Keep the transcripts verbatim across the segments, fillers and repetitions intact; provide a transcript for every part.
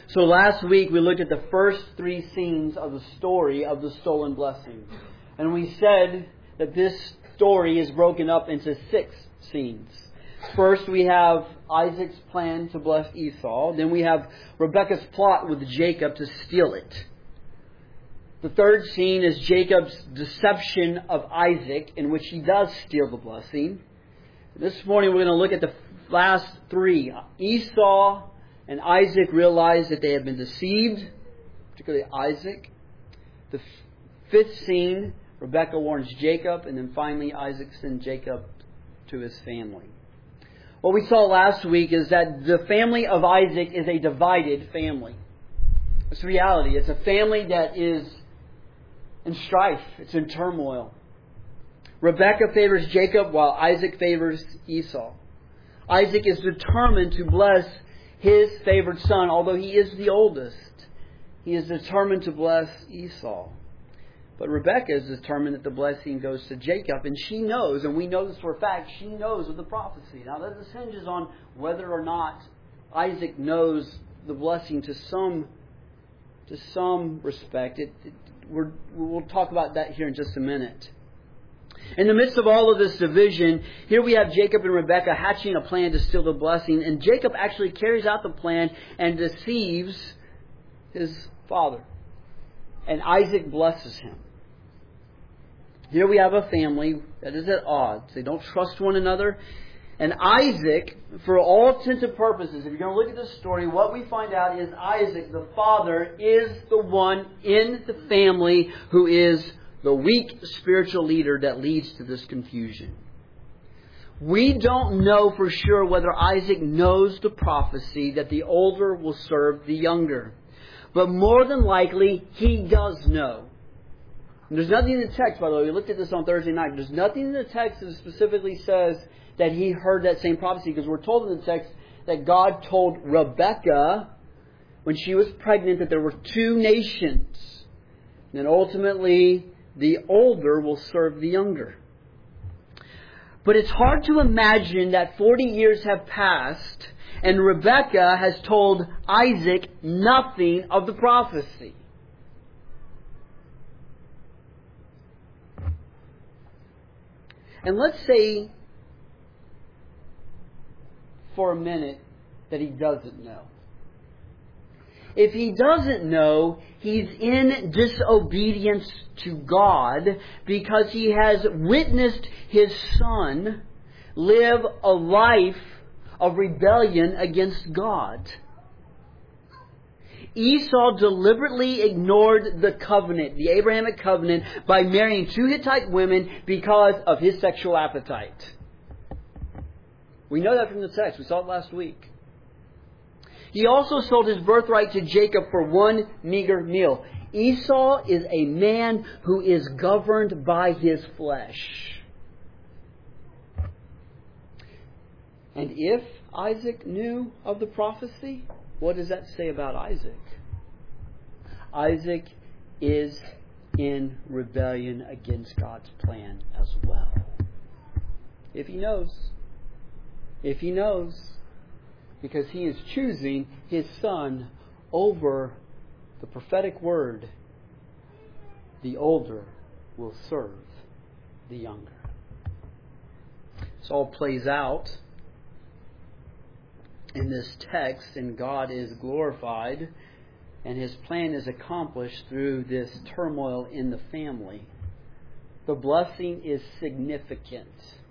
So last week we looked at the first three scenes of the story of the stolen blessing. And we said that this story is broken up into six scenes. First we have Isaac's plan to bless Esau. Then we have Rebekah's plot with Jacob to steal it. The third scene is Jacob's deception of Isaac, in which he does steal the blessing. This morning we're going to look at the last three. Esau and Isaac realize that they have been deceived, particularly Isaac. The f- fifth scene, Rebekah warns Jacob, and then finally Isaac sends Jacob to his family. What we saw last week is that the family of Isaac is a divided family. It's reality. It's a family that is in strife. It's in turmoil. Rebekah favors Jacob while Isaac favors Esau. Isaac is determined to bless his favored son, although he is the oldest. He is determined to bless Esau. But Rebekah is determined that the blessing goes to Jacob, and she knows, and we know this for a fact, she knows of the prophecy. Now this hinges on whether or not Isaac knows the blessing to some to some respect. It, it, we're, we'll talk about that here in just a minute. In the midst of all of this division, here we have Jacob and Rebekah hatching a plan to steal the blessing. And Jacob actually carries out the plan and deceives his father. And Isaac blesses him. Here we have a family that is at odds. They don't trust one another. And Isaac, for all intents and purposes, if you're going to look at this story, what we find out is Isaac, the father, is the one in the family who is the weak spiritual leader that leads to this confusion. We don't know for sure whether Isaac knows the prophecy that the older will serve the younger. But more than likely, he does know. And there's nothing in the text, by the way, we looked at this on Thursday night. There's nothing in the text that specifically says that he heard that same prophecy. Because we're told in the text that God told Rebekah when she was pregnant that there were two nations. And ultimately, the older will serve the younger. But it's hard to imagine that forty years have passed and Rebekah has told Isaac nothing of the prophecy. And let's say for a minute that he doesn't know. If he doesn't know, he's in disobedience to God because he has witnessed his son live a life of rebellion against God. Esau deliberately ignored the covenant, the Abrahamic covenant, by marrying two Hittite women because of his sexual appetite. We know that from the text. We saw it last week. He also sold his birthright to Jacob for one meager meal. Esau is a man who is governed by his flesh. And if Isaac knew of the prophecy, what does that say about Isaac? Isaac is in rebellion against God's plan as well. If he knows. If he knows. Because he is choosing his son over the prophetic word. The older will serve the younger. This all plays out in this text, and God is glorified, and His plan is accomplished through this turmoil in the family. The blessing is significant.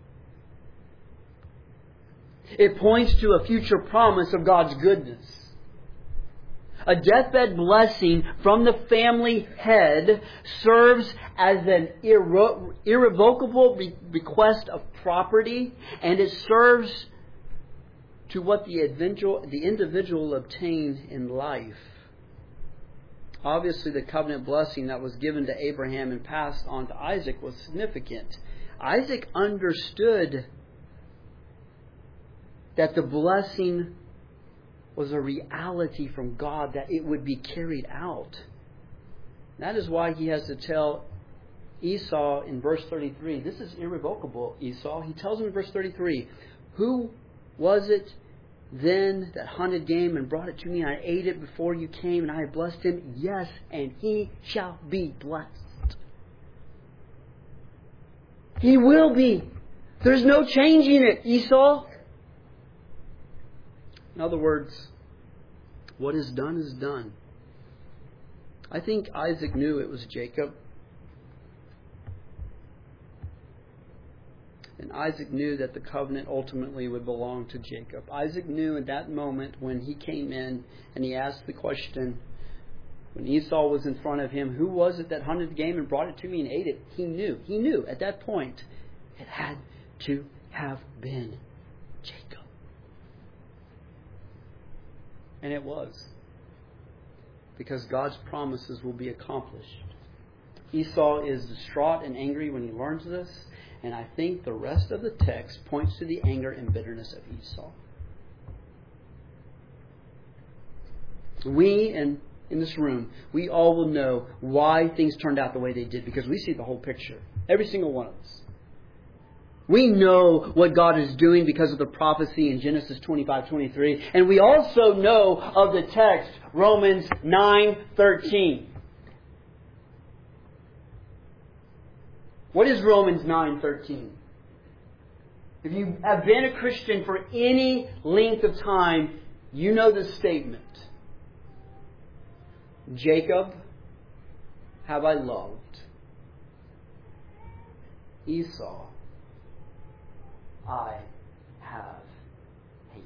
It points to a future promise of God's goodness. A deathbed blessing from the family head serves as an irre- irrevocable re- request of property, and it serves to what the individual, the individual obtained in life. Obviously, the covenant blessing that was given to Abraham and passed on to Isaac was significant. Isaac understood that the blessing was a reality from God, that it would be carried out. That is why he has to tell Esau in verse thirty-three, this is irrevocable, Esau. He tells him in verse thirty-three, who was it Then that hunted game and brought it to me, and I ate it before you came, and I have blessed him. Yes, and he shall be blessed. He will be. There's no changing it, Esau. In other words, what is done is done. I think Isaac knew it was Jacob. And Isaac knew that the covenant ultimately would belong to Jacob. Isaac knew at that moment when he came in and he asked the question, when Esau was in front of him, who was it that hunted the game and brought it to me and ate it? He knew. He knew at that point it had to have been Jacob. And it was. Because God's promises will be accomplished. Esau is distraught and angry when he learns this. And I think the rest of the text points to the anger and bitterness of Esau. We, and in this room, we all will know why things turned out the way they did because we see the whole picture. Every single one of us. We know what God is doing because of the prophecy in Genesis twenty-five twenty-three. And we also know of the text, Romans nine thirteen. What is Romans nine thirteen? If you have been a Christian for any length of time, you know this statement. Jacob have I loved. Esau I have hated.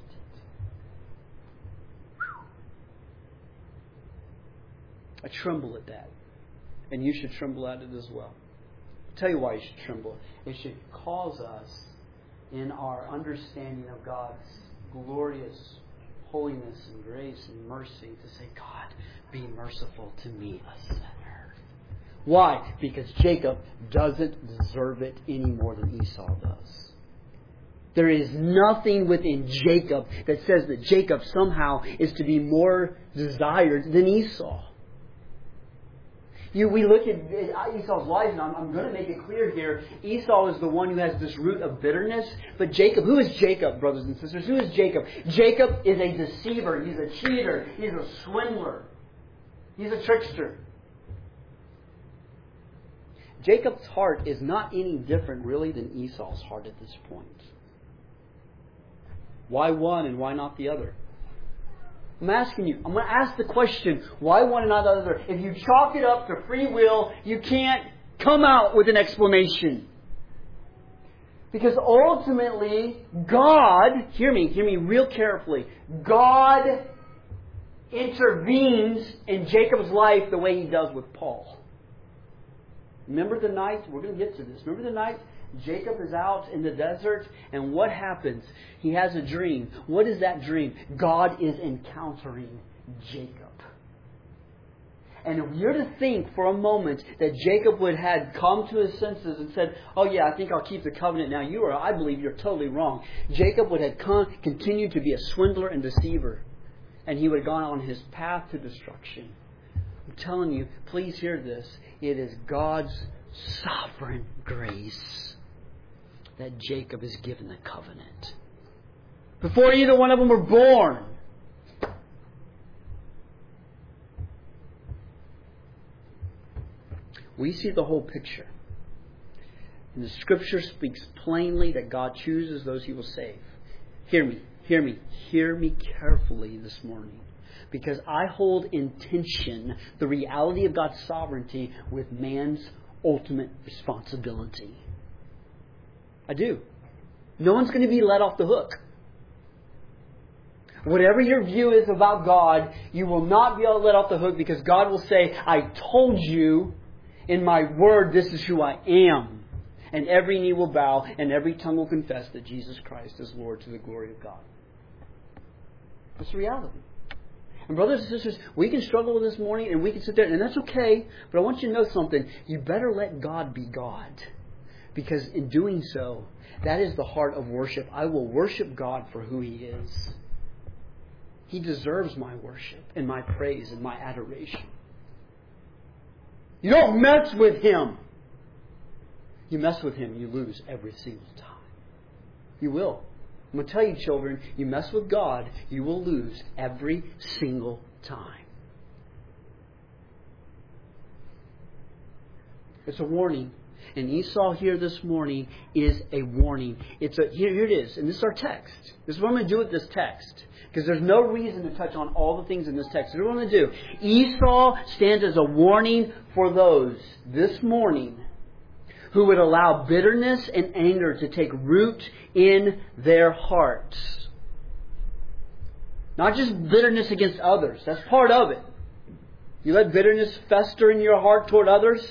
I tremble at that. And you should tremble at it as well. I'll tell you why you should tremble. It should cause us, in our understanding of God's glorious holiness and grace and mercy, to say, God, be merciful to me, a sinner. Why? Because Jacob doesn't deserve it any more than Esau does. There is nothing within Jacob that says that Jacob somehow is to be more desired than Esau. You, we look at Esau's life, and I'm, I'm going to make it clear here. Esau is the one who has this root of bitterness. But Jacob, who is Jacob, brothers and sisters? Who is Jacob? Jacob is a deceiver. He's a cheater. He's a swindler. He's a trickster. Jacob's heart is not any different, really, than Esau's heart at this point. Why one and why not the other? I'm asking you. I'm going to ask the question, why one and not the other? If you chalk it up to free will, you can't come out with an explanation. Because ultimately, God, hear me, hear me real carefully, God intervenes in Jacob's life the way He does with Paul. Remember the night, we're going to get to this, remember the night Jacob is out in the desert, and what happens? He has a dream. What is that dream? God is encountering Jacob. And if you're to think for a moment that Jacob would have come to his senses and said, oh yeah, I think I'll keep the covenant now, you are, I believe you're totally wrong. Jacob would have come, continued to be a swindler and deceiver. And he would have gone on his path to destruction. I'm telling you, please hear this. It is God's sovereign grace that Jacob is given the covenant. Before either one of them were born. We see the whole picture. And the Scripture speaks plainly that God chooses those He will save. Hear me, hear me, hear me carefully this morning. Because I hold in tension the reality of God's sovereignty with man's ultimate responsibility. I do. No one's going to be let off the hook. Whatever your view is about God, you will not be let off the hook because God will say, I told you in my word this is who I am. And every knee will bow and every tongue will confess that Jesus Christ is Lord to the glory of God. That's the reality. And brothers and sisters, we can struggle with this morning and we can sit there, and that's okay. But I want you to know something. You better let God be God. Because in doing so, that is the heart of worship. I will worship God for who He is. He deserves my worship and my praise and my adoration. You don't mess with Him. You mess with Him, you lose every single time. You will. I'm going to tell you, children, you mess with God, you will lose every single time. It's a warning. And Esau here this morning is a warning. It's a here, here it is. And this is our text. This is what I'm going to do with this text. Because there's no reason to touch on all the things in this text. This is what I'm going to do. Esau stands as a warning for those this morning who would allow bitterness and anger to take root in their hearts. Not just bitterness against others. That's part of it. You let bitterness fester in your heart toward others,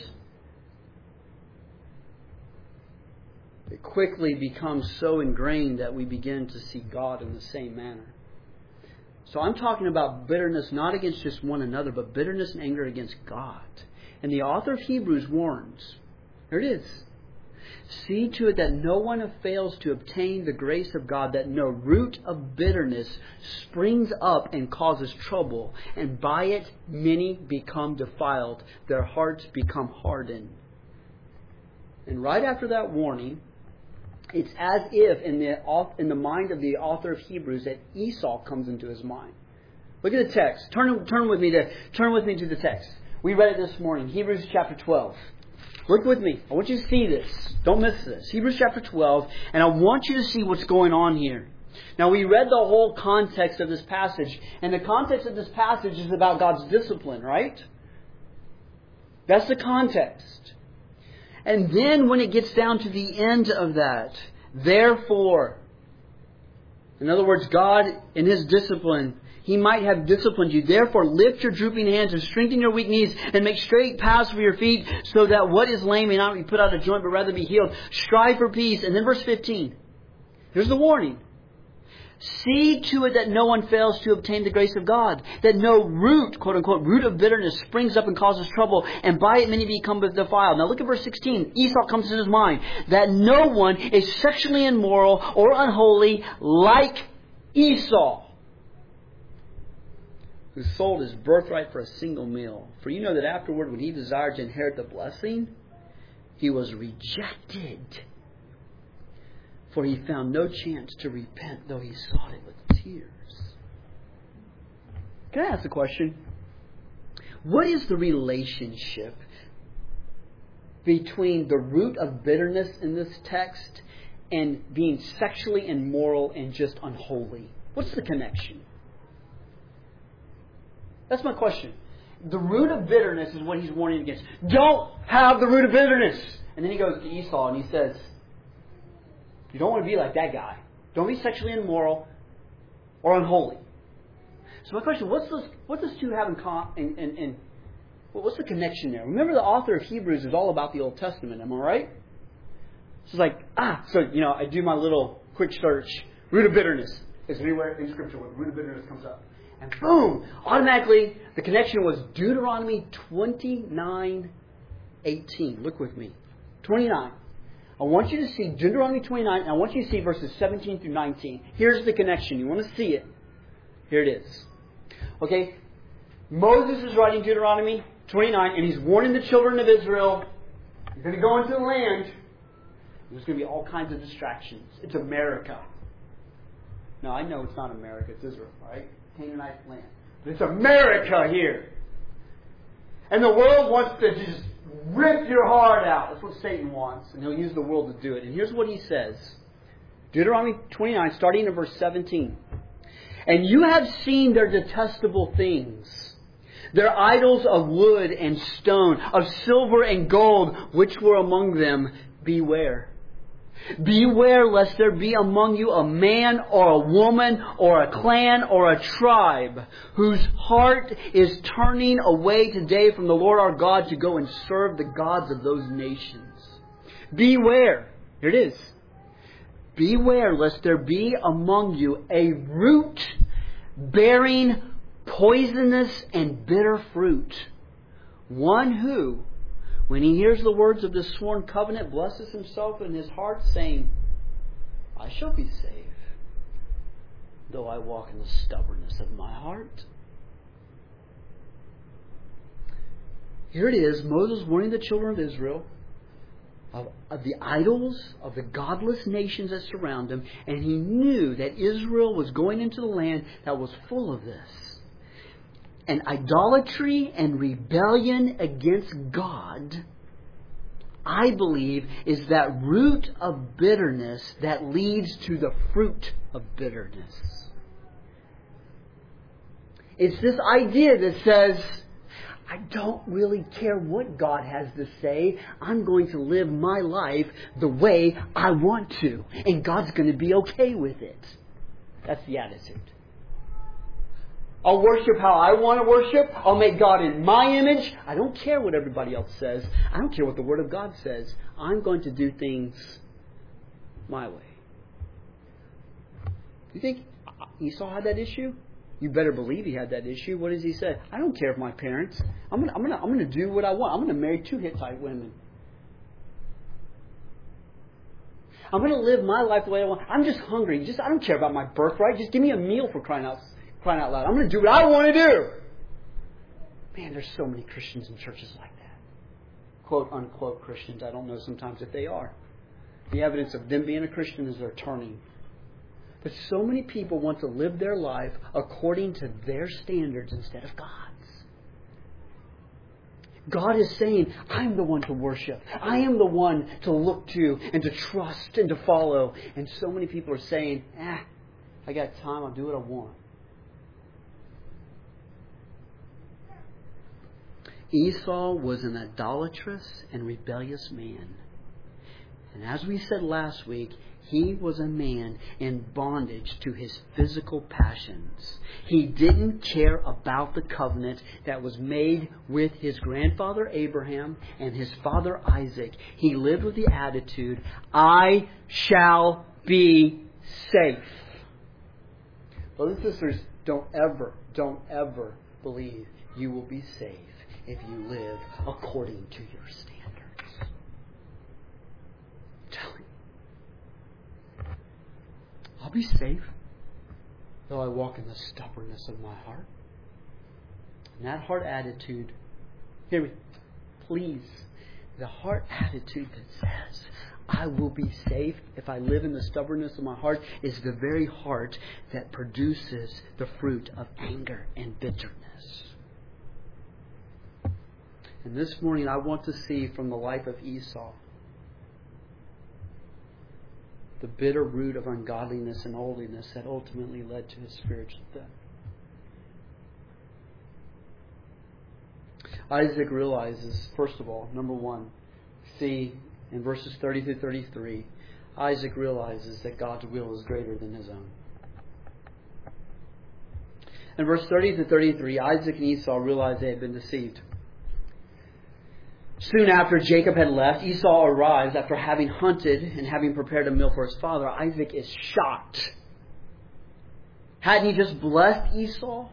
it quickly becomes so ingrained that we begin to see God in the same manner. So I'm talking about bitterness not against just one another, but bitterness and anger against God. And the author of Hebrews warns, here it is, see to it that no one fails to obtain the grace of God, that no root of bitterness springs up and causes trouble, and by it many become defiled, their hearts become hardened. And right after that warning, it's as if in the in the mind of the author of Hebrews that Esau comes into his mind. Look at the text. Turn turn with me to turn with me to the text. We read it this morning, Hebrews chapter twelve. Look with me. I want you to see this. Don't miss this. Hebrews chapter twelve, and I want you to see what's going on here. Now, we read the whole context of this passage, and the context of this passage is about God's discipline, right? That's the context. And then when it gets down to the end of that, therefore, in other words, God in His discipline, He might have disciplined you. Therefore, lift your drooping hands and strengthen your weak knees and make straight paths for your feet, so that what is lame may not be put out of joint, but rather be healed. Strive for peace. And then verse fifteen. Here's the warning. See to it that no one fails to obtain the grace of God, that no root, quote unquote, root of bitterness springs up and causes trouble, and by it many become defiled. Now look at verse sixteen. Esau comes to his mind, that no one is sexually immoral or unholy like Esau, who sold his birthright for a single meal. For you know that afterward, when he desired to inherit the blessing, he was rejected. For he found no chance to repent, though he sought it with tears. Can I ask a question? What is the relationship between the root of bitterness in this text and being sexually immoral and just unholy? What's the connection? That's my question. The root of bitterness is what he's warning against. Don't have the root of bitterness. And then he goes to Esau and he says, you don't want to be like that guy. Don't be sexually immoral or unholy. So my question, what's this, what does two have in common? In, in, in, what's the connection there? Remember, the author of Hebrews is all about the Old Testament. Am I right? So it's like, ah, so, you know, I do my little quick search. Root of bitterness is anywhere in Scripture where root of bitterness comes up. And boom, automatically, the connection was Deuteronomy twenty-nine eighteen. Look with me. twenty-nine. I want you to see Deuteronomy twenty-nine, and I want you to see verses seventeen through nineteen. Here's the connection. You want to see it? Here it is. Okay? Moses is writing Deuteronomy twenty-nine, and he's warning the children of Israel, you're going to go into the land. There's going to be all kinds of distractions. It's America. No, I know it's not America. It's Israel, right? Canaanite land. But it's America here. And the world wants to just rip your heart out. That's what Satan wants. And he'll use the world to do it. And here's what he says. Deuteronomy twenty-nine, starting in verse seventeen. And you have seen their detestable things, their idols of wood and stone, of silver and gold, which were among them. Beware. Beware lest there be among you a man or a woman or a clan or a tribe whose heart is turning away today from the Lord our God to go and serve the gods of those nations. Beware. Here it is. Beware lest there be among you a root bearing poisonous and bitter fruit. One who, when he hears the words of this sworn covenant, blesses himself in his heart, saying, I shall be saved, though I walk in the stubbornness of my heart. Here it is, Moses warning the children of Israel. of, of the idols, of the godless nations that surround him, and he knew that Israel was going into the land that was full of this. And idolatry and rebellion against God, I believe, is that root of bitterness that leads to the fruit of bitterness. It's this idea that says, I don't really care what God has to say. I'm going to live my life the way I want to. And God's going to be okay with it. That's the attitude. I'll worship how I want to worship. I'll make God in my image. I don't care what everybody else says. I don't care what the Word of God says. I'm going to do things my way. You think Esau had that issue? You better believe he had that issue. What does he say? I don't care if my parents. I'm going to, I'm going to, I'm going to do what I want. I'm going to marry two Hittite women. I'm going to live my life the way I want. I'm just hungry. Just I don't care about my birthright. Just give me a meal for crying out, crying out loud. I'm going to do what I want to do. Man, there's so many Christians in churches like that. Quote, unquote Christians. I don't know sometimes if they are. The evidence of them being a Christian is they're turning. But so many people want to live their life according to their standards instead of God's. God is saying, I'm the one to worship. I am the one to look to and to trust and to follow. And so many people are saying, ah, I got time, I'll do what I want. Esau was an idolatrous and rebellious man. And as we said last week, he was a man in bondage to his physical passions. He didn't care about the covenant that was made with his grandfather Abraham and his father Isaac. He lived with the attitude, I shall be safe. Brothers and sisters, don't ever, don't ever believe you will be safe if you live according to your standards. I'm telling you. I'll be safe, though I walk in the stubbornness of my heart. And that heart attitude, hear me, please, the heart attitude that says, I will be safe if I live in the stubbornness of my heart, is the very heart that produces the fruit of anger and bitterness. And this morning I want to see from the life of Esau the bitter root of ungodliness and holiness that ultimately led to his spiritual death. Isaac realizes, first of all, number one, see in verses thirty through thirty-three, Isaac realizes that God's will is greater than his own. In verse thirty to thirty-three, Isaac and Esau realized they had been deceived. Soon after Jacob had left, Esau arrives after having hunted and having prepared a meal for his father. Isaac is shocked. Hadn't he just blessed Esau?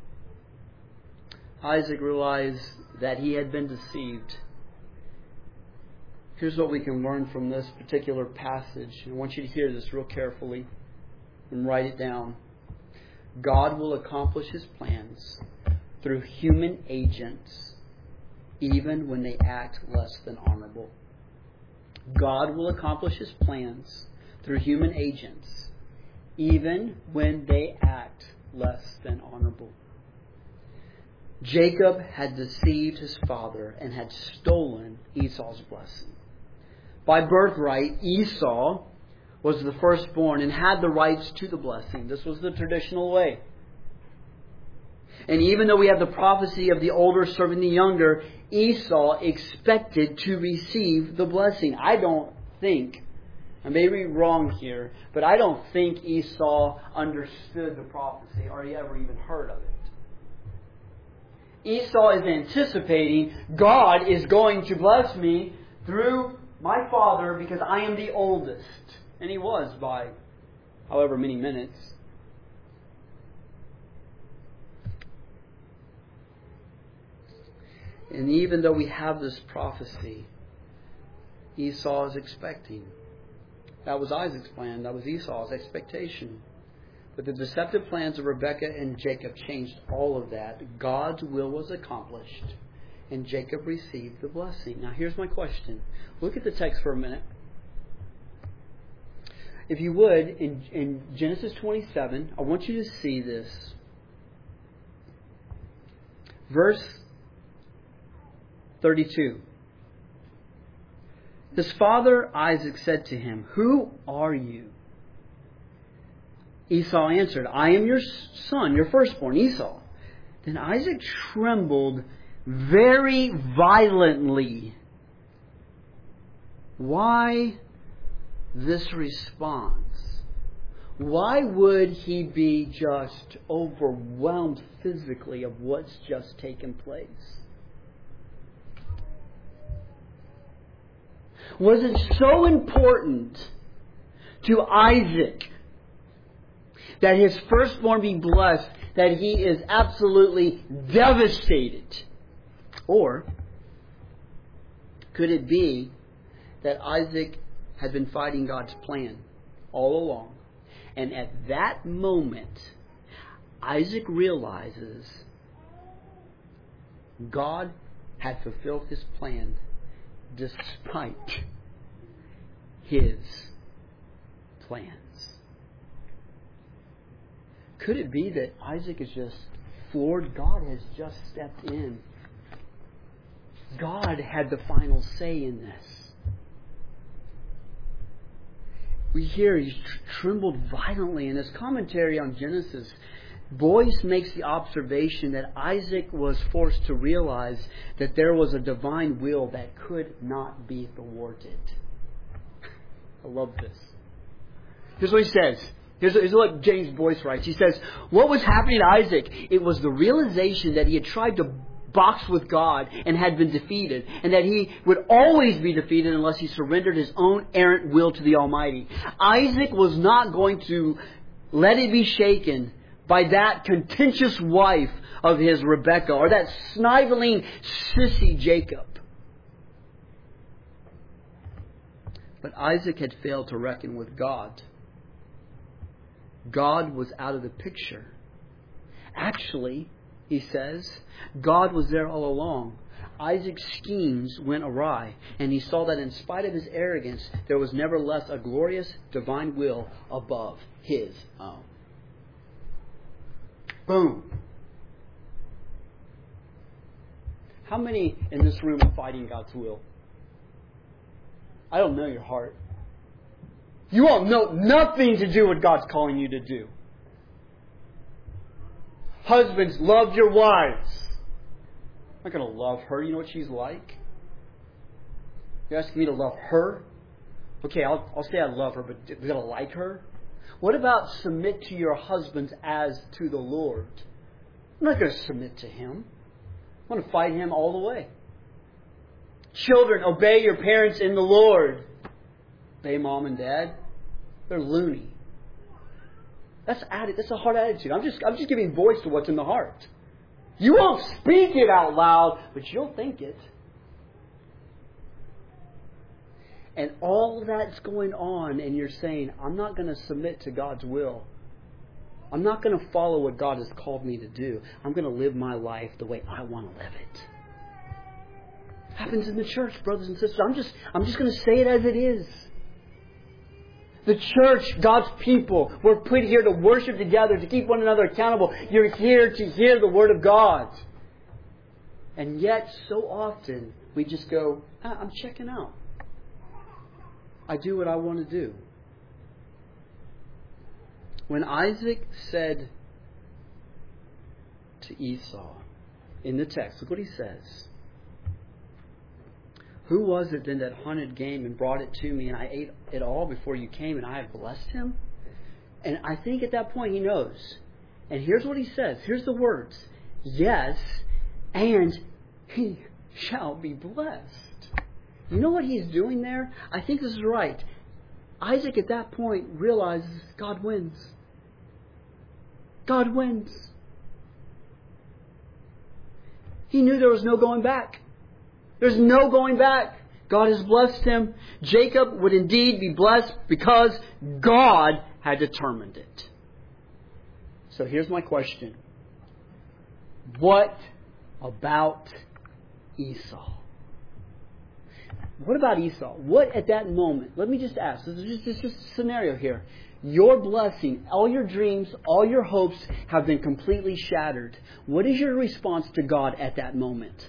Isaac realized that he had been deceived. Here's what we can learn from this particular passage. I want you to hear this real carefully and write it down. God will accomplish His plans through human agents, even when they act less than honorable. God will accomplish His plans through human agents, even when they act less than honorable. Jacob had deceived his father and had stolen Esau's blessing. By birthright, Esau was the firstborn and had the rights to the blessing. This was the traditional way. And even though we have the prophecy of the older serving the younger, Esau expected to receive the blessing. I don't think, I may be wrong here, but I don't think Esau understood the prophecy or he ever even heard of it. Esau is anticipating God is going to bless me through my father because I am the oldest. And he was by however many minutes. And even though we have this prophecy, Esau is expecting. That was Isaac's plan. That was Esau's expectation. But the deceptive plans of Rebekah and Jacob changed all of that. God's will was accomplished. and Jacob received the blessing. Now here's my question. Look at the text for a minute. If you would, in, in Genesis twenty-seven, I want you to see this. Verse thirty-two. His father Isaac said to him, "Who are you?" Esau answered, "I am your son, your firstborn, Esau." Then Isaac trembled very violently. Why this response? Why would he be just overwhelmed physically of what's just taken place? Was it so important to Isaac that his firstborn be blessed that he is absolutely devastated? Or could it be that Isaac had been fighting God's plan all along, and at that moment Isaac realizes God had fulfilled His plan despite his plans? Could it be that Isaac is just floored? God has just stepped in. God had the final say in this. We hear he trembled violently. In his commentary on Genesis, Boyce makes the observation that Isaac was forced to realize that there was a divine will that could not be thwarted. I love this. Here's what he says. Here's, here's what James Boyce writes. He says, what was happening to Isaac? It was the realization that he had tried to box with God and had been defeated, and that he would always be defeated unless he surrendered his own errant will to the Almighty. Isaac was not going to let it be shaken by that contentious wife of his, Rebekah, or that sniveling sissy, Jacob. But Isaac had failed to reckon with God. God was out of the picture. Actually, he says, God was there all along. Isaac's schemes went awry, and he saw that in spite of his arrogance, there was nevertheless a glorious divine will above his own. Boom. How many in this room are fighting God's will? I don't know your heart. You all know nothing to do what God's calling you to do. Husbands, love your wives. I'm not going to love her. You know what she's like? You're asking me to love her? Okay, I'll, I'll say I love her, but we're going to like her? What about submit to your husbands as to the Lord? I'm not going to submit to him. I'm going to fight him all the way. Children, obey your parents in the Lord. Obey mom and dad. They're loony. That's atti- that's a hard attitude. I'm just I'm just giving voice to what's in the heart. You won't speak it out loud, but you'll think it. And all that's going on, and you're saying, I'm not going to submit to God's will. I'm not going to follow what God has called me to do. I'm going to live my life the way I want to live it. Happens in the church, brothers and sisters. I'm just I'm just going to say it as it is. The church, God's people, we're put here to worship together, to keep one another accountable. You're here to hear the Word of God. And yet, so often, we just go, ah, I'm checking out. I do what I want to do. When Isaac said to Esau, in the text, look what he says. Who was it then that hunted game and brought it to me, and I ate it all before you came, and I have blessed him? And I think at that point he knows. And here's what he says. Here's the words. Yes, and he shall be blessed. You know what he's doing there? I think this is right. Isaac at that point realizes God wins. God wins. He knew there was no going back. There's no going back. God has blessed him. Jacob would indeed be blessed because God had determined it. So here's my question. What about Esau. What about Esau? What at that moment? Let me just ask. This is just, this is just a scenario here. Your blessing, all your dreams, all your hopes have been completely shattered. What is your response to God at that moment?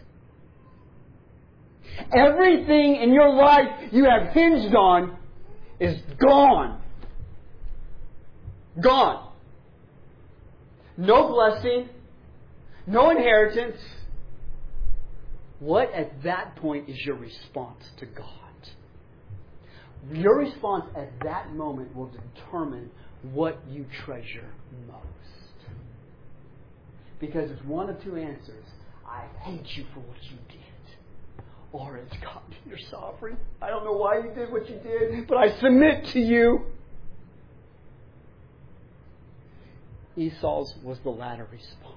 Everything in your life you have hinged on is gone. Gone. No blessing. No inheritance. What at that point is your response to God? Your response at that moment will determine what you treasure most. Because it's one of two answers. I hate you for what you did. Or it's God, you're sovereign. I don't know why you did what you did, but I submit to you. Esau's was the latter response.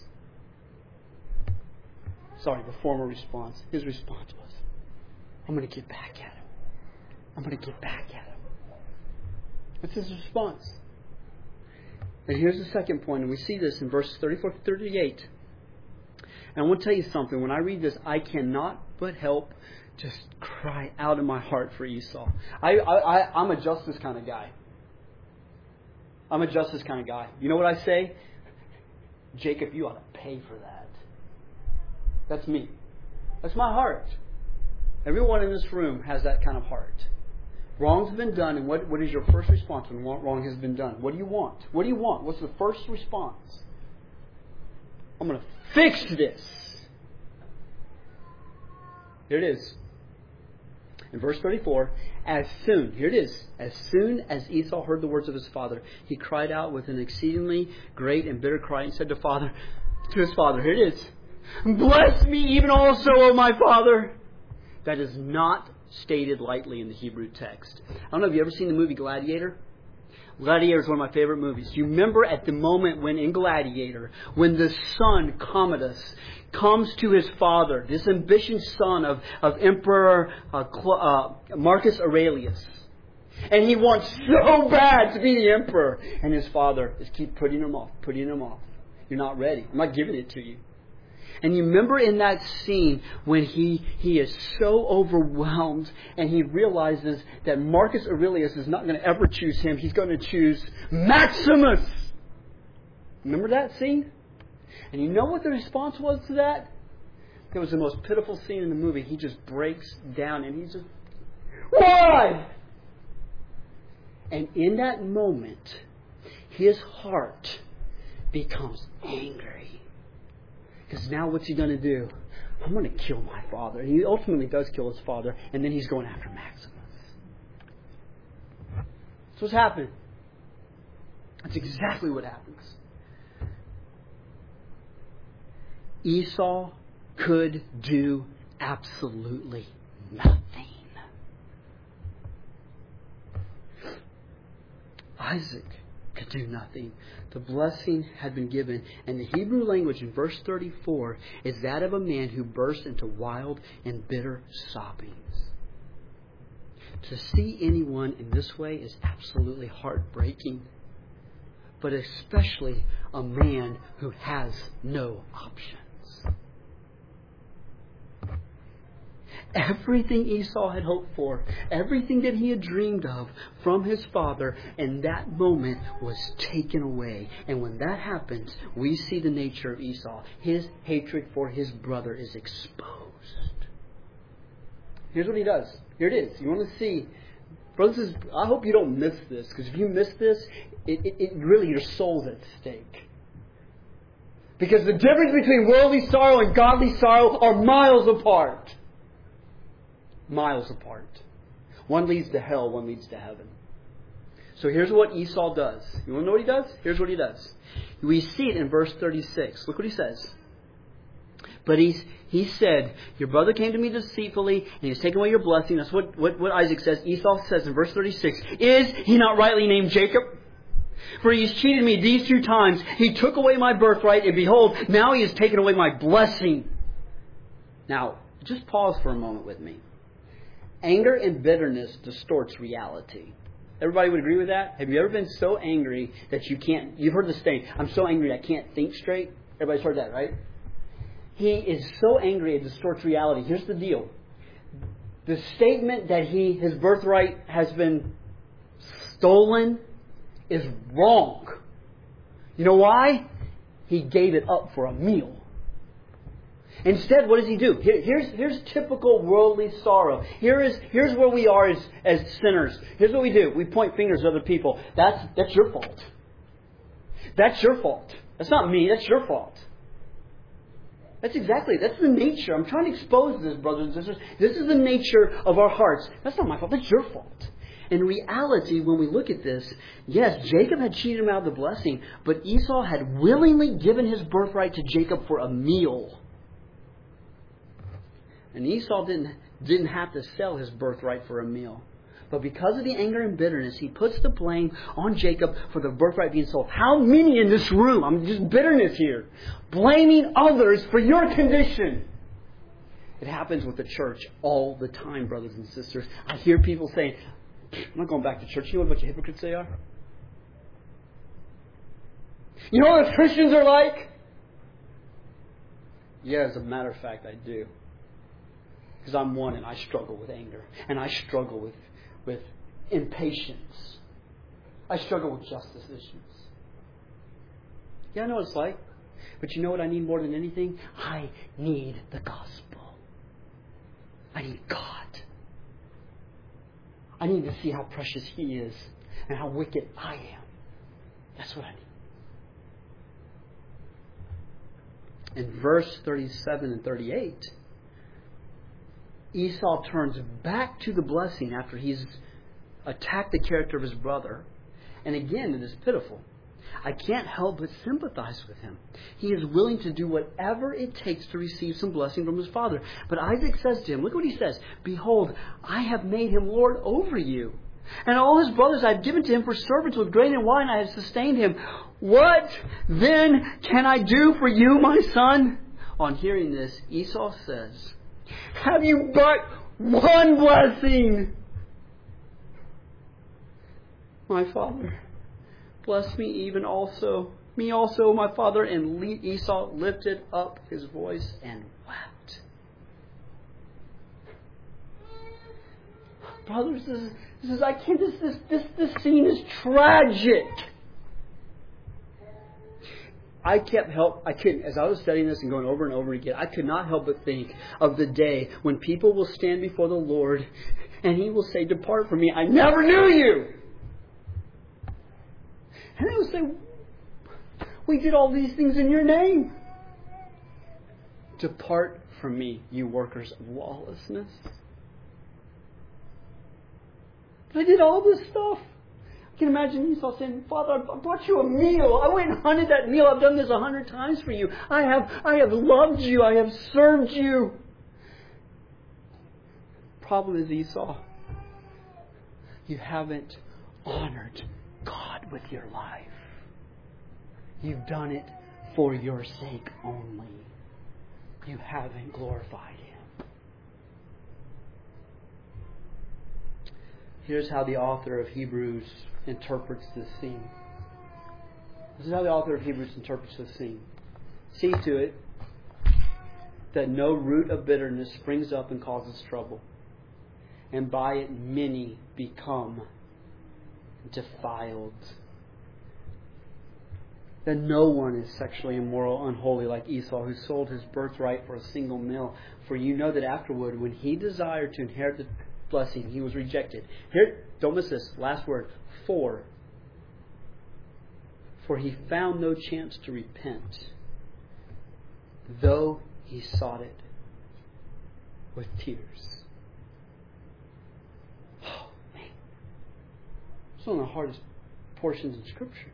Sorry, the former response. His response was, I'm going to get back at him. I'm going to get back at him. That's his response. And here's the second point, and we see this in verses thirty-four to thirty-eight. And I want to tell you something. When I read this, I cannot but help just cry out in my heart for Esau. I, I, I, I'm a justice kind of guy. I'm a justice kind of guy. You know what I say? Jacob, you ought to pay for that. That's me. That's my heart. Everyone in this room has that kind of heart. Wrong's been done, and what, what is your first response when wrong has been done? What do you want? What do you want? What's the first response? I'm going to fix this. Here it is. In verse thirty-four, as soon, here it is, as soon as Esau heard the words of his father, he cried out with an exceedingly great and bitter cry and said to father, to his father, here it is, bless me even also, O my father. That is not stated lightly in the Hebrew text. I don't know, have you ever seen the movie Gladiator? Gladiator is one of my favorite movies. Do you remember at the moment when in Gladiator, when the son, Commodus, comes to his father, this ambitious son of, of Emperor uh, uh, Marcus Aurelius, and he wants so bad to be the emperor, and his father is keep putting him off, putting him off. You're not ready. I'm not giving it to you. And you remember in that scene when he, he is so overwhelmed and he realizes that Marcus Aurelius is not going to ever choose him. He's going to choose Maximus. Remember that scene? And you know what the response was to that? It was the most pitiful scene in the movie. He just breaks down and he's just, why? And in that moment, his heart becomes angry. Because now what's he going to do? I'm going to kill my father. And he ultimately does kill his father. And then he's going after Maximus. That's what's happened. That's exactly what happens. Esau could do absolutely nothing. Isaac could do nothing. The blessing had been given. And the Hebrew language in verse thirty-four is that of a man who burst into wild and bitter sobbings. To see anyone in this way is absolutely heartbreaking. But especially a man who has no options. Everything Esau had hoped for, everything that he had dreamed of from his father, in that moment was taken away. And when that happens, we see the nature of Esau. His hatred for his brother is exposed. Here's what he does. Here it is. You want to see, brothers, I hope you don't miss this, because if you miss this, it, it, it really, your soul's at stake. Because the difference between worldly sorrow and godly sorrow are miles apart. Miles apart. One leads to hell, one leads to heaven. So here's what Esau does. You want to know what he does? Here's what he does. We see it in verse thirty-six. Look what he says. But he, he said, your brother came to me deceitfully, and he's taken away your blessing. That's what, what, what Isaac says. Esau says in verse thirty-six, is he not rightly named Jacob? For he has cheated me these two times. He took away my birthright, and behold, now he has taken away my blessing. Now, just pause for a moment with me. Anger and bitterness distorts reality. Everybody would agree with that? Have you ever been so angry that you can't... You've heard the saying, I'm so angry I can't think straight. Everybody's heard that, right? he is so angry it distorts reality. Here's the deal. The statement that he his birthright has been stolen is wrong. You know why? He gave it up for a meal. Instead, what does he do? Here, here's, here's typical worldly sorrow. Here is, here's where we are as, as sinners. Here's what we do. We point fingers at other people. That's, that's your fault. That's your fault. That's not me. That's your fault. That's exactly, that's the nature. I'm trying to expose this, brothers and sisters. This is the nature of our hearts. That's not my fault. That's your fault. In reality, when we look at this, yes, Jacob had cheated him out of the blessing, but Esau had willingly given his birthright to Jacob for a meal. And Esau didn't, didn't have to sell his birthright for a meal. But because of the anger and bitterness, he puts the blame on Jacob for the birthright being sold. How many in this room, I'm just bitterness here, blaming others for your condition? It happens with the church all the time, brothers and sisters. I hear people saying, I'm not going back to church. You know what a bunch of hypocrites they are? You know what Christians are like? Yeah, as a matter of fact, I do. Because I'm one and I struggle with anger. And I struggle with, with impatience. I struggle with justice issues. Yeah, I know what it's like. But you know what I need more than anything? I need the gospel. I need God. I need to see how precious He is and how wicked I am. That's what I need. In verse thirty-seven and thirty-eight, Esau turns back to the blessing after he's attacked the character of his brother. And again, it is pitiful. I can't help but sympathize with him. He is willing to do whatever it takes to receive some blessing from his father. But Isaac says to him, look what he says, behold, I have made him lord over you. And all his brothers I have given to him for servants with grain and wine. I have sustained him. What then can I do for you, my son? On hearing this, Esau says, have you but one blessing? My father, bless me even also, me also, my father. And Esau lifted up his voice and wept. Brothers, this is, this is I can't. This this this this scene is tragic. I kept help. I couldn't, as I was studying this and going over and over again, I could not help but think of the day when people will stand before the Lord and He will say, "Depart from me, I never knew you." And they will say, "We did all these things in your name. Depart from me, you workers of lawlessness." I did all this stuff. I can imagine Esau saying, "Father, I brought you a meal. I went and hunted that meal. I've done this a hundred times for you. I have, I have loved you. I have served you." Problem is, Esau, you haven't honored God with your life. You've done it for your sake only. You haven't glorified Him. Here's how the author of Hebrews interprets this scene. This is how the author of Hebrews interprets this scene. See to it that no root of bitterness springs up and causes trouble, and by it many become defiled. That no one is sexually immoral, unholy like Esau, who sold his birthright for a single meal. For you know that afterward, when he desired to inherit the blessing, he was rejected. Here, don't miss this. Last word. For. For he found no chance to repent, though he sought it with tears. Oh, man. It's one of the hardest portions in Scripture.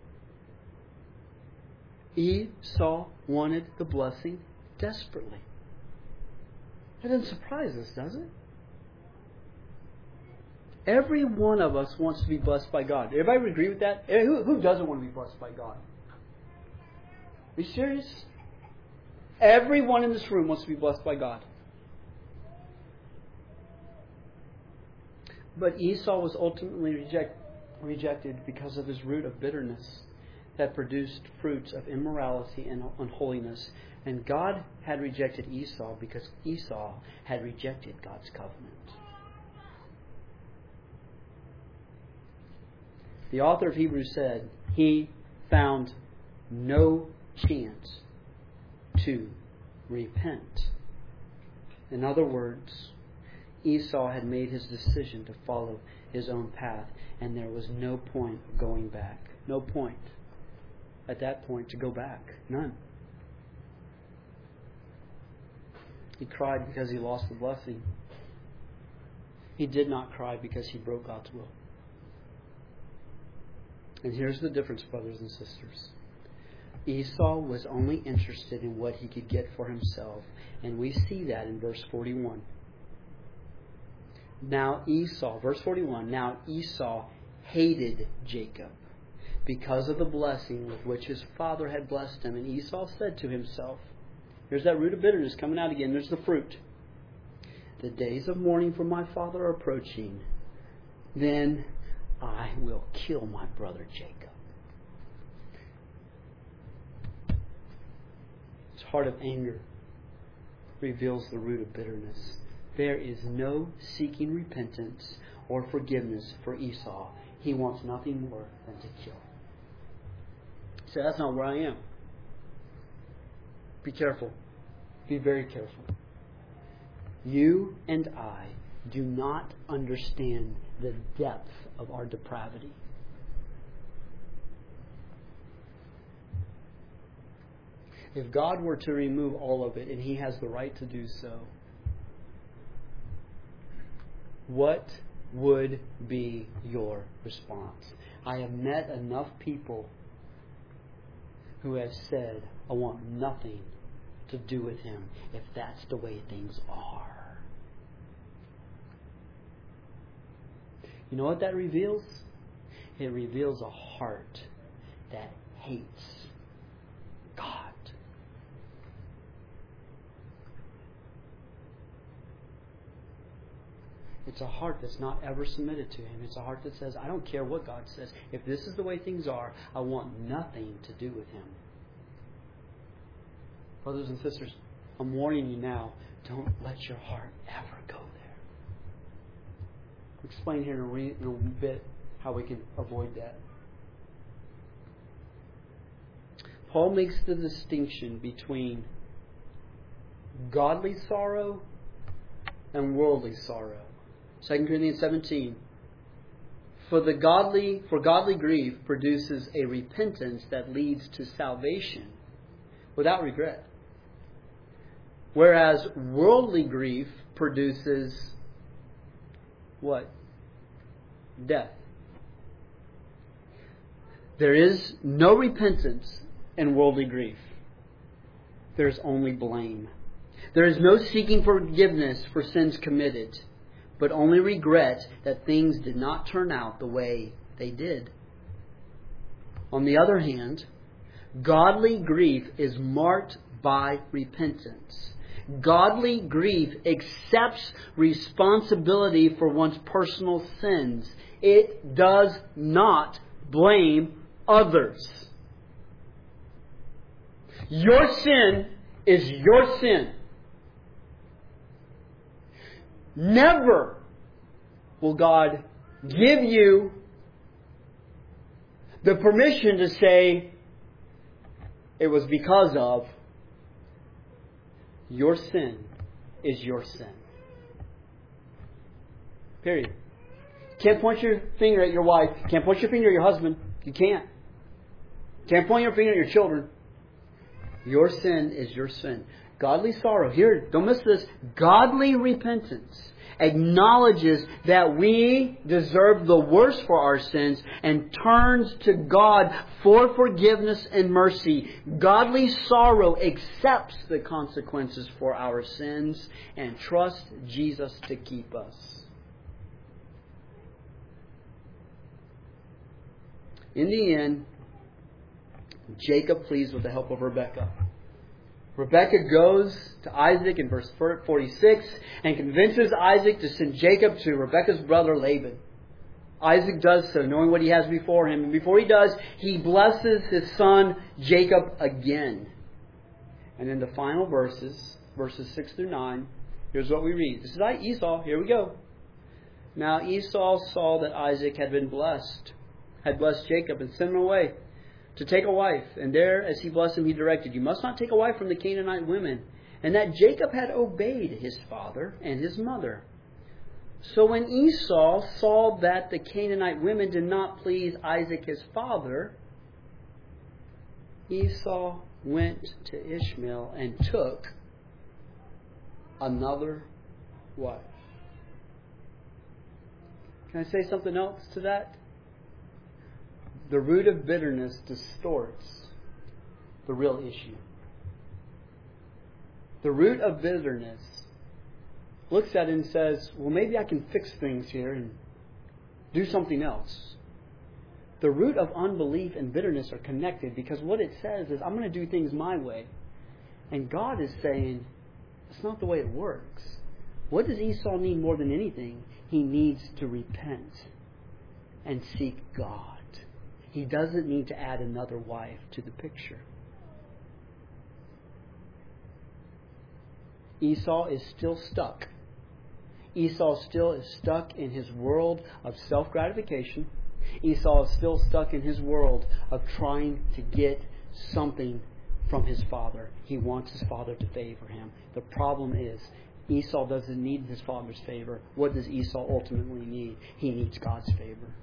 Esau wanted the blessing desperately. That doesn't surprise us, does it? Every one of us wants to be blessed by God. Everybody agree with that? Who, who doesn't want to be blessed by God? Are you serious? Everyone in this room wants to be blessed by God. But Esau was ultimately reject, rejected because of his root of bitterness. had produced fruits of immorality and unholiness, and God had rejected Esau because Esau had rejected God's covenant. The author of Hebrews said he found no chance to repent. In other words, Esau had made his decision to follow his own path, and there was no point of going back. No point at that point to go back. None. He cried because he lost the blessing. He did not cry because he broke God's will. And here's the difference, brothers and sisters. Esau was only interested in what he could get for himself. And we see that in verse forty-one. Now Esau, verse forty-one, now Esau hated Jacob because of the blessing with which his father had blessed him. And Esau said to himself, here's that root of bitterness coming out again. There's the fruit. The days of mourning for my father are approaching. Then I will kill my brother Jacob. His heart of anger reveals the root of bitterness. There is no seeking repentance or forgiveness for Esau. He wants nothing more than to kill. So that's not where I am. Be careful. Be very careful. You and I do not understand the depth of our depravity. If God were to remove all of it, and He has the right to do so, what would be your response? I have met enough people who have said, I want nothing to do with him if that's the way things are. You know what that reveals? It reveals a heart that hates God. It's a heart that's not ever submitted to Him. It's a heart that says, I don't care what God says. If this is the way things are, I want nothing to do with Him. Brothers and sisters, I'm warning you now, don't let your heart ever go there. I'll explain here in a, re- in a bit how we can avoid that. Paul makes the distinction between godly sorrow and worldly sorrow. Second Corinthians seventeen. For the godly, for godly grief produces a repentance that leads to salvation without regret. Whereas worldly grief produces what? Death. There is no repentance in worldly grief. There is only blame. There is no seeking forgiveness for sins committed, but only regret that things did not turn out the way they did. On the other hand, godly grief is marked by repentance. Godly grief accepts responsibility for one's personal sins. It does not blame others. Your sin is your sin. Never will God give you the permission to say it was because of. Your sin is your sin. Period. Can't point your finger at your wife. Can't point your finger at your husband. You can't. Can't point your finger at your children. Your sin is your sin. Godly sorrow. Here, don't miss this. Godly repentance acknowledges that we deserve the worst for our sins and turns to God for forgiveness and mercy. Godly sorrow accepts the consequences for our sins and trusts Jesus to keep us. In the end, Jacob pleads with the help of Rebekah. Rebekah goes to Isaac in verse forty-six and convinces Isaac to send Jacob to Rebekah's brother Laban. Isaac does so, knowing what he has before him. And before he does, he blesses his son Jacob again. And in the final verses, verses six through nine, here's what we read. This is Esau. Here we go. Now Esau saw that Isaac had been blessed, had blessed Jacob, and sent him away to take a wife. And there, as he blessed him, he directed, "You must not take a wife from the Canaanite women." And that Jacob had obeyed his father and his mother. So when Esau saw that the Canaanite women did not please Isaac his father, Esau went to Ishmael and took another wife. Can I say something else to that? The root of bitterness distorts the real issue. The root of bitterness looks at it and says, well, maybe I can fix things here and do something else. The root of unbelief and bitterness are connected, because what it says is, I'm going to do things my way. And God is saying, that's not the way it works. What does Esau need more than anything? He needs to repent and seek God. He doesn't need to add another wife to the picture. Esau is still stuck. Esau still is stuck in his world of self-gratification. Esau is still stuck in his world of trying to get something from his father. He wants his father to favor him. The problem is, Esau doesn't need his father's favor. What does Esau ultimately need? He needs God's favor.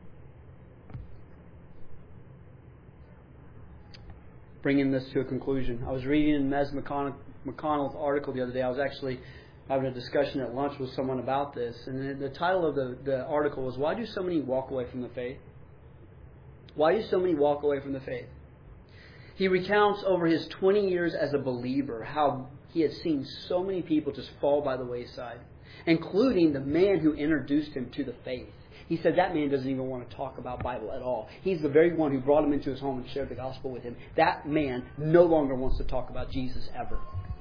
Bringing this to a conclusion, I was reading in Mez McConnell's article the other day. I was actually having a discussion at lunch with someone about this. And the title of the, the article was, "Why do so many walk away from the faith?" Why do so many walk away from the faith? He recounts over his twenty years as a believer how he had seen so many people just fall by the wayside, including the man who introduced him to the faith. He said that man doesn't even want to talk about Bible at all. He's the very one who brought him into his home and shared the gospel with him. That man no longer wants to talk about Jesus ever.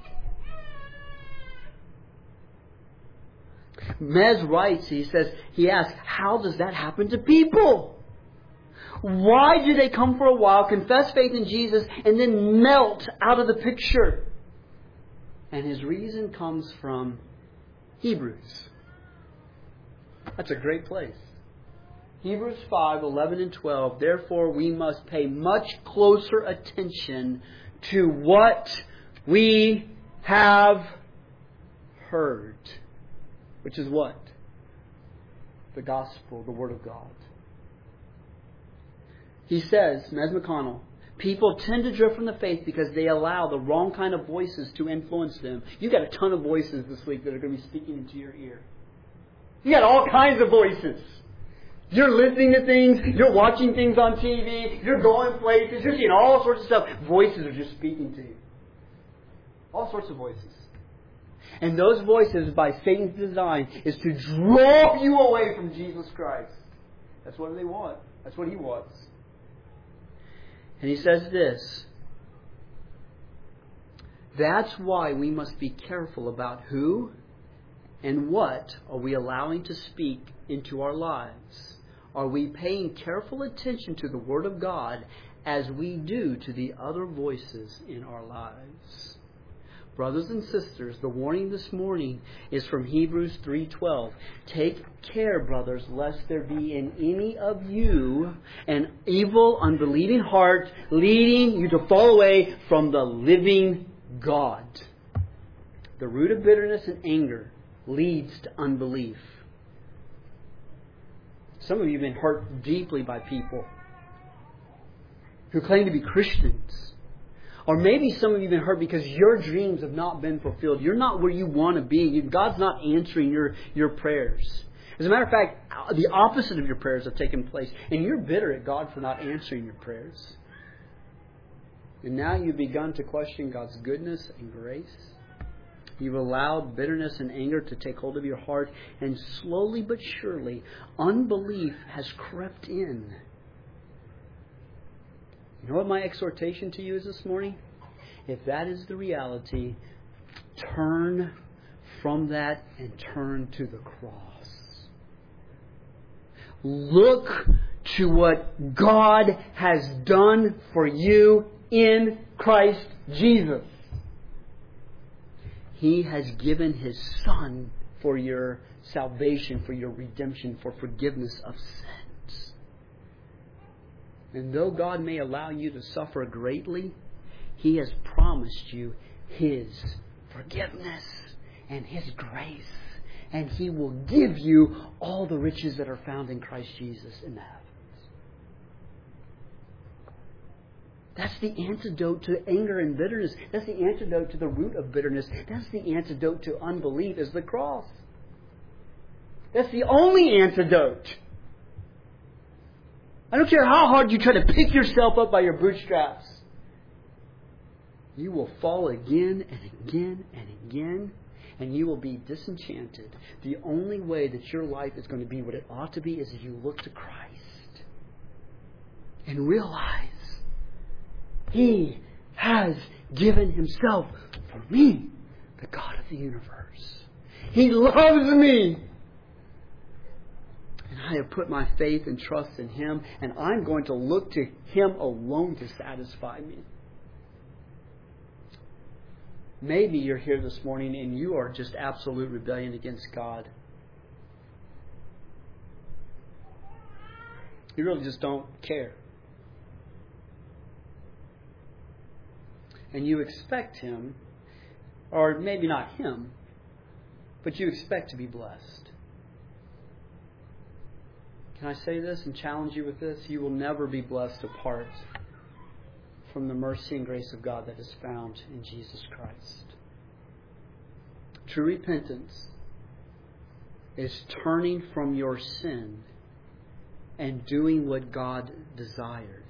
Mez writes, he says, he asks, how does that happen to people? Why do they come for a while, confess faith in Jesus, and then melt out of the picture? And his reason comes from Hebrews. That's a great place. Hebrews five, eleven and twelve. Therefore we must pay much closer attention to what we have heard. Which is what? The gospel, the Word of God. He says, Mez McConnell, people tend to drift from the faith because they allow the wrong kind of voices to influence them. You got a ton of voices this week that are going to be speaking into your ear. You got all kinds of voices. You're listening to things, you're watching things on T V, you're going places, you're seeing all sorts of stuff. Voices are just speaking to you. All sorts of voices. And those voices, by Satan's design, is to draw you away from Jesus Christ. That's what they want. That's what he wants. And he says this. That's why we must be careful about who and what are we allowing to speak into our lives. Are we paying careful attention to the Word of God as we do to the other voices in our lives? Brothers and sisters, the warning this morning is from Hebrews three twelve. Take care, brothers, lest there be in any of you an evil, unbelieving heart leading you to fall away from the living God. The root of bitterness and anger leads to unbelief. Some of you have been hurt deeply by people who claim to be Christians. Or maybe some of you have been hurt because your dreams have not been fulfilled. You're not where you want to be. God's not answering your, your prayers. As a matter of fact, the opposite of your prayers have taken place. And you're bitter at God for not answering your prayers. And now you've begun to question God's goodness and grace. You've allowed bitterness and anger to take hold of your heart. And slowly but surely, unbelief has crept in. You know what my exhortation to you is this morning? If that is the reality, turn from that and turn to the cross. Look to what God has done for you in Christ Jesus. He has given His Son for your salvation, for your redemption, for forgiveness of sins. And though God may allow you to suffer greatly, He has promised you His forgiveness and His grace. And He will give you all the riches that are found in Christ Jesus in the heavens. That's the antidote to anger and bitterness. That's the antidote to the root of bitterness. That's the antidote to unbelief, is the cross. That's the only antidote. I don't care how hard you try to pick yourself up by your bootstraps. You will fall again and again and again, and you will be disenchanted. The only way that your life is going to be what it ought to be is if you look to Christ and realize He has given Himself for me, the God of the universe. He loves me. And I have put my faith and trust in Him, and I'm going to look to Him alone to satisfy me. Maybe you're here this morning and you are just absolute rebellion against God. You really just don't care. And you expect Him, or maybe not Him, but you expect to be blessed. Can I say this and challenge you with this? You will never be blessed apart from the mercy and grace of God that is found in Jesus Christ. True repentance is turning from your sin and doing what God desires.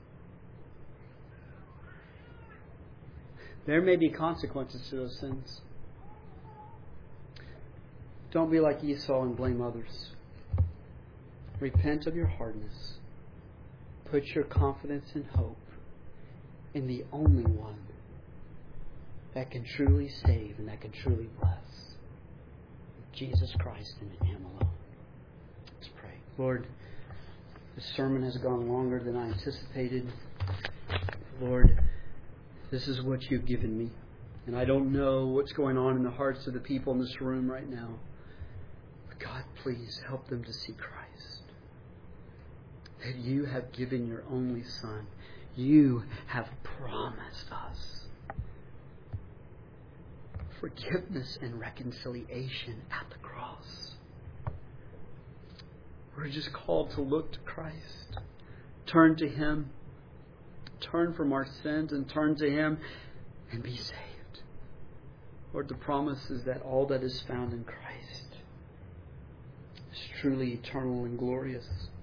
There may be consequences to those sins. Don't be like Esau and blame others. Repent of your hardness. Put your confidence and hope in the only one that can truly save and that can truly bless. Jesus Christ and in Him alone. Let's pray. Lord, this sermon has gone longer than I anticipated. Lord, this is what You've given me. And I don't know what's going on in the hearts of the people in this room right now. But God, please help them to see Christ. That You have given Your only Son. You have promised us forgiveness and reconciliation at the cross. We're just called to look to Christ. Turn to Him. Turn from our sins and turn to Him and be saved. Lord, the promise is that all that is found in Christ is truly eternal and glorious.